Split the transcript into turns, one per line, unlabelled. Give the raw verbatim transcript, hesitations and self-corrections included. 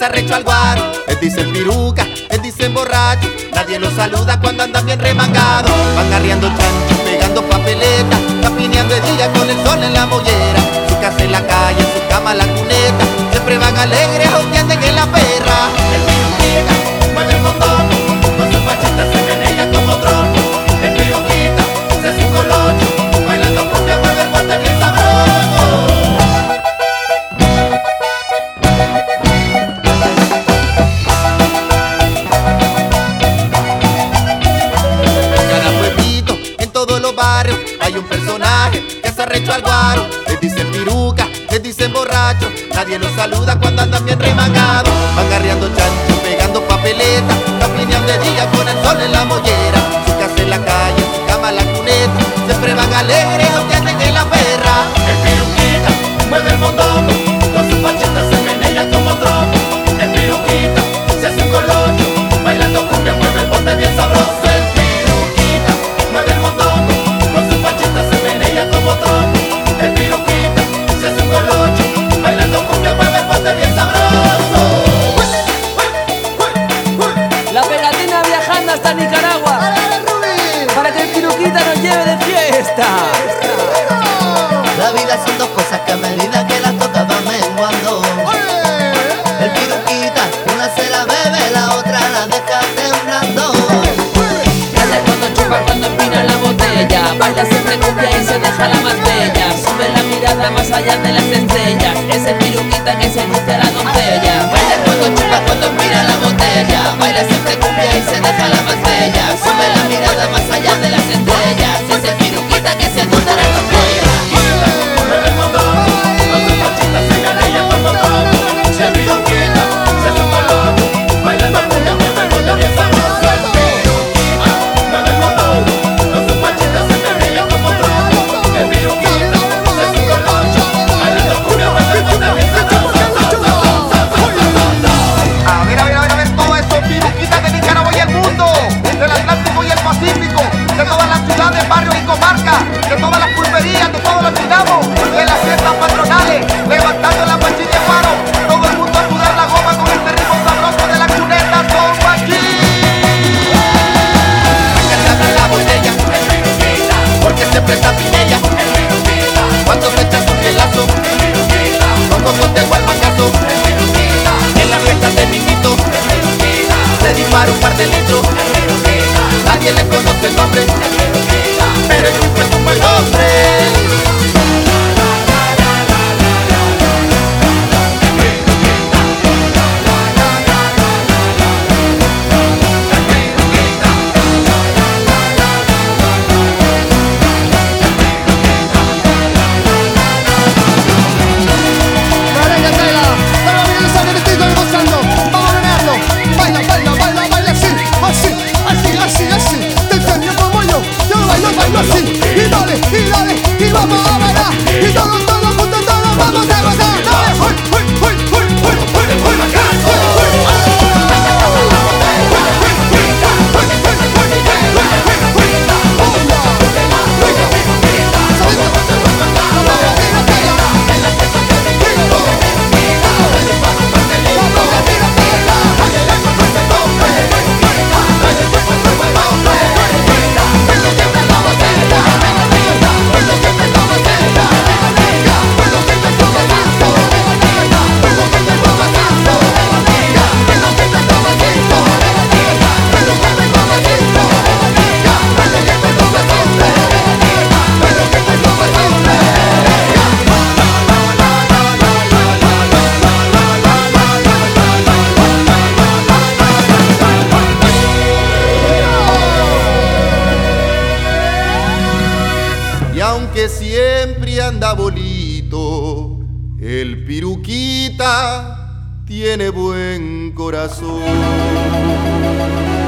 se arrecho al guaro. Les dicen piruca, les dicen borracho. Nadie los saluda cuando andan bien remangados. Van arriando chanchos, pegando papeleta, capineando de día con el sol en la mollera. Su casa en la calle, su cama la cuneta. Siempre van alegres o tienden en la perra. El piruquita mueve el montón, con su pachita se menea como tron. El piruquita se hace un colocho, bailando cumbia mueve el bote bien sabroso. Hay un personaje que se arrecho al guaro. Les dicen piruca, les dicen borracho. Nadie los saluda cuando andan bien remangados. Van garreando chanchos, pegando papeleta, capinean de día con el sol en la mollera. Su casa en la calle, su cama la cuneta. Siempre van alegres o tienden en la perra. El piruquita mueve el mondongo, con su pachita se menea como trompo. El piruquita se hace un colocho, bailando cumbia mueve el bote bien sabroso. El piruquita se hace un colocho, bailando cumbia mueve el bote bien sabroso.
La pegatina viajando hasta Nicaragua, para que el piruquita nos lleve de fiesta.
La vida son dos cosas que a medida que las toca van menguando. El piruquita, una se la bebe, la otra la deja temblando.
Grande cuando chupa, cuando empina la botella, baila siempre cumbia y se deja la más bella. Sube la mirada más allá de las estrellas, ese piruquita que seduce a la doncella. Baila cuando chupa, cuando empina la botella, baila siempre cumbia y se deja la más bella. Sube la mirada más allá de las estrellas, ese piruquita que seduce a la doncella.
Mueve el mondón, con su pachita se menea como trompo. El piruquita se hace un colocho, bailando cumbia mueve el bote bien sabroso. El piruquita mueve el mondón, con su pachita se menea como trompo. El piruquita se hace un colocho, bailando cumbia mueve el bote bien sabroso. A ver, a ver, a ver, a ver, todos estos piruquitas de Nicaragua y el mundo, del Atlántico y el Pacífico, de todas las ciudades, barrios y comarcas, de todas las pulperías, de todos los dinamos, de las fiestas patronales, levantando la guachilla de faro, todo el mundo a sudar la goma con este ritmo sabroso de la cuneta, son guachín. Que se abre la botella, el piruquita, porque siempre está pinella, el piruquita, cuando se echa su rielazo, el piruquita, con cocotejo al mangazo, el piruquita, en las fiestas de Minguito, el piruquita, se dispara un par de litros, el piruquita, nadie le conoce el nombre, el piruquita, pero el grupo es un buen hombre.
Y dale, y dale, y vamos a bailar. Y todos, todos juntos, todos vamos a gozar. Dale, uy, uy, uy, uy, uy, uy, uy,
aunque siempre anda bolito, el piruquita tiene buen corazón.